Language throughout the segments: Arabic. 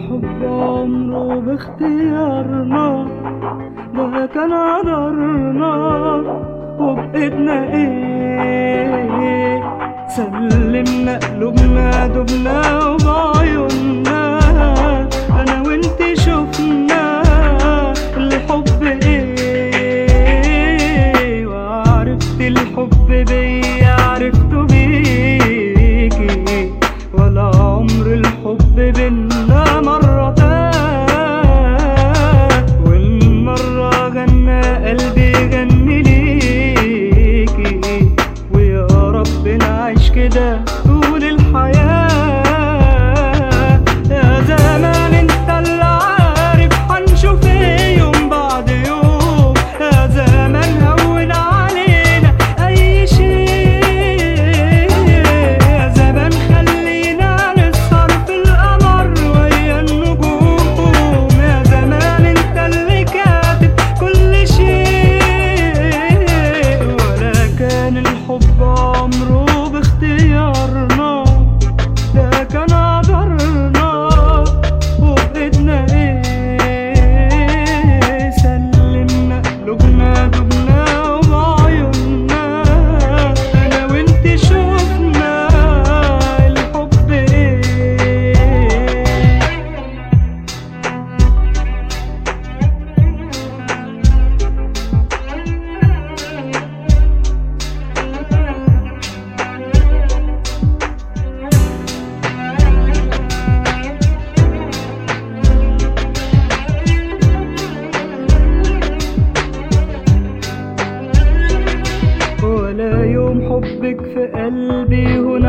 الحب عمره باختيارنا، ده كان قدرنا وبإيدنا ايه. سلمنا قلوبنا دبنا وبعيوننا، انا وانت شفنا الحب ايه. وعرفت الحب بيا عرفته بيكي، ولا عمر الحب بينا مرة والمرة غنى قلبي غني ليكي. ويا رب نعيش كده طول الحياة. يا زمان انت اللي عارف هنشوف ايه يوم بعد يوم. يا زمان هون علينا اي شيء. يا زمان خلينا نسهر في القمر ويا النجوم. يا زمان انت اللي كاتب كل شيء، ولا كان الحب عمره باختيارنا، ده كان قدرنا وبإيدنا ايه. سلمنا قلوبنا دبنا وبعيوننا، انا وانت شفنا الحب ايه. ولا يوم حبك في قلبي هون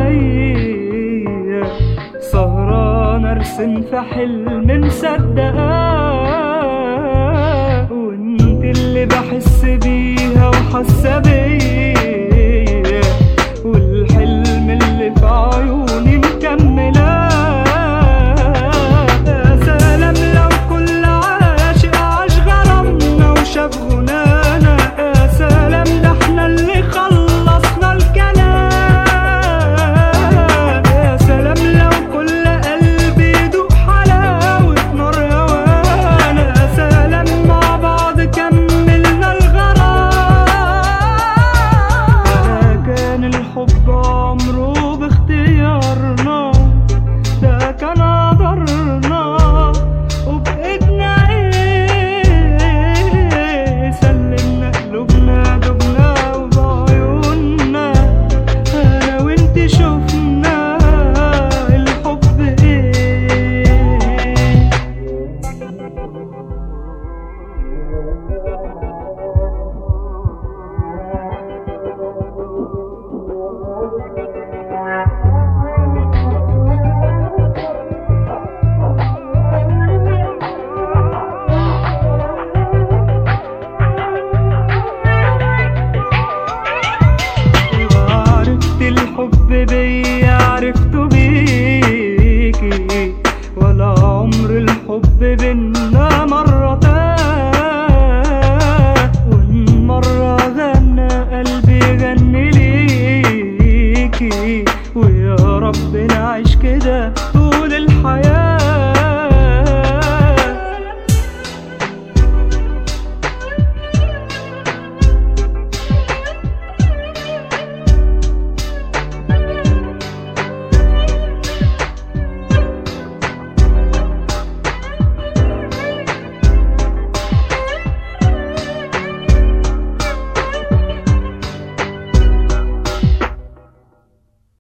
عليا، سهران ارسم في حلم مصدقاه. وانت اللي بحس بيها وحاسه